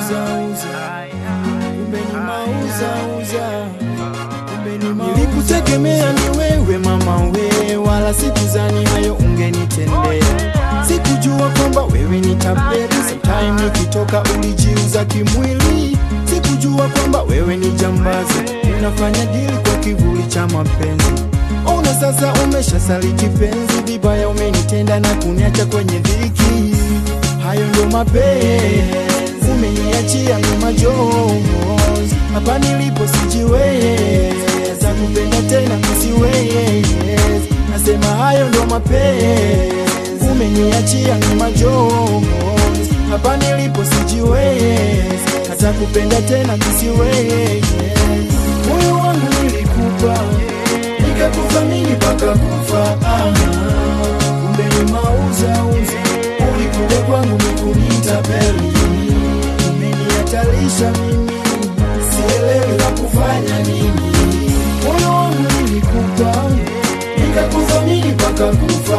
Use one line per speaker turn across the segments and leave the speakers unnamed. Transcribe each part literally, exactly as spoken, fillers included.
kumbe ni mauza uza, kumbe ni mauza. Nilikutegemea ni wewe mama we, wala sikuzani hayo ungenitendea. Sikujua kwamba wewe ni tapeli, sometime nikitoka ulijiuza kimwili. Sikujua kwamba wewe ni jambazi, unafanya deal kwa kivuli cha mapenzi. Ona sasa umesha saliti penzi, vibaya umenitenda na kuniacha kwenye dhiki. Hayo ndio mapenzi, umeniachia mimi majonzi. Hapa nilipo sijiwezi, kupenda tena msiwezi. Nasema hayo ndio mapenzi, umeniachia mimi majonzi. Hapa nilipo sijiwezi, hata kupenda tena msiwezi. Moyo wangu nilikupa, nikakuthamini mpaka kufa. Kumbe ni mauza uza, ulikuja kwangu mikunitapeli. Umenihatalisha mimi, sielewi la kufanya nini. Moyo wangu nilikupa, nikakuthamini mpaka kufa.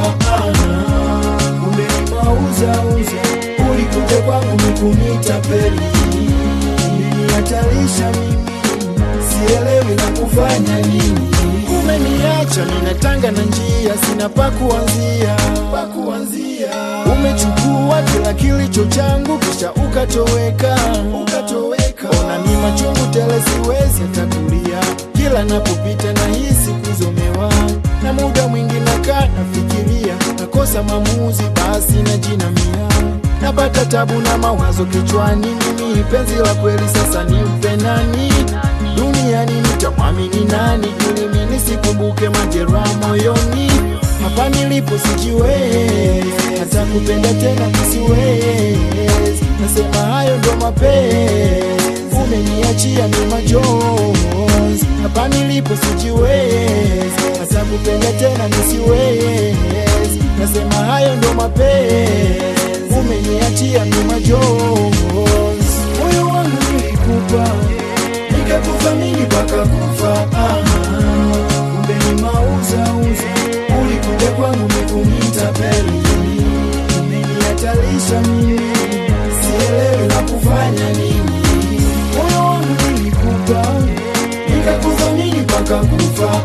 Kumbe ni mauza uza, ulikuja kwangu mikunitapeli. Umenihatalisha mimi, sielewi la kufanya nini. Umeniacha ninatanga na njia, sina pa kuanzia, pa kuanzia. Umechukua kila kilicho changu kisha ukatoweka, ukatoweka. Ona ni machungu tele, siwezi hatakulia. Kila napopita na hisi kuzomewa, na muda mwingi nakaa nafikiria. Nakosa maamuzi basi najinamia, napata tabu na mawazo kichwani. Mimi penzi la kweli sasa nimpe nani? Duniani nitamwamini nani? Ili mimi nisikumbuke majeraha moyoni. Hapa nilipo sijiwezi, hata kupenda tena msiwezi. Nasema hayo ndo mapenzi, umeniachia mimi majonzi. Hapa nilipo sijiwezi, hata kupenda tena msiwezi. Nasema hayo ndo mapenzi, umeniachia mimi majonzi. Moyo wangu nilikupa, nikakuthamini mpaka kufa. Kumbe ni mauza uza, ulikuja kwangu mikunitapeli. Umenihatalisha mimi, sielewi la kufanya nini. Moyo wangu nilikupa, nikakuthamini mpaka kufa.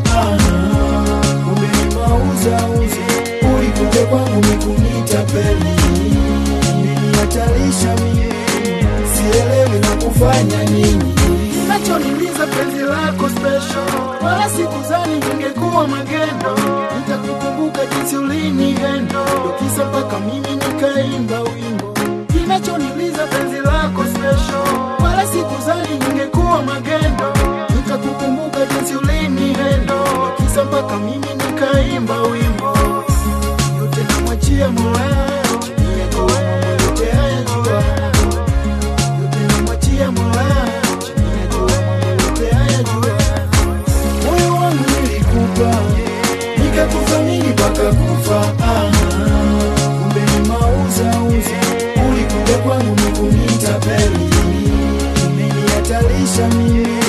Kumbe ni mauza uza, ulikuja kwangu mikunitapeli. Umenihatalisha mimi, sielewi la kufanya nini. Unachoniliza penzi lako special, wala sikuzani ningekuwa magendo. Nitakukumbuka jinsi ulinihendo, ukisa mpaka mimi nikaimba wimbo. Kinachoniliza penzi lako special, wala sikuzani ningekuwa magendo. Nitakukumbuka jinsi ulinihendo, ukisa mpaka mimi nikaimba wimbo. Yote namwachia Mola, chini yako mambo yote hayajua. Yote namwachia Mola, nikakuthamini mpaka kufa. Kumbe ni mauza uza, ulikuja kwangu mikunitapeli. Umenihatalisha mimi,